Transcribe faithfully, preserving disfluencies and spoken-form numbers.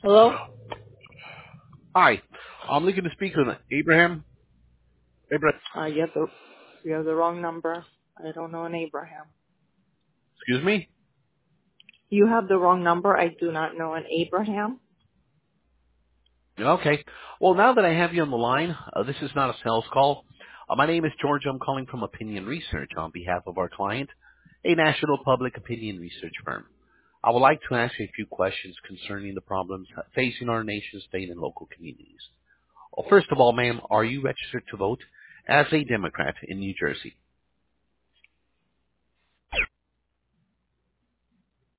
Hello? Hi. I'm looking to speak with Abraham. Abraham, Uh, you have the you have the wrong number. I don't know an Abraham. excuse me? You have the wrong number. I do not know an Abraham. Okay. Well, now that I have you on the line, uh, this is not a sales call. Uh, my name is George. I'm calling from Opinion Research on behalf of our client, a national public opinion research firm. I would like to ask you a few questions concerning the problems facing our nation, state, and local communities. Well, first of all, ma'am, are you registered to vote as a Democrat in New Jersey?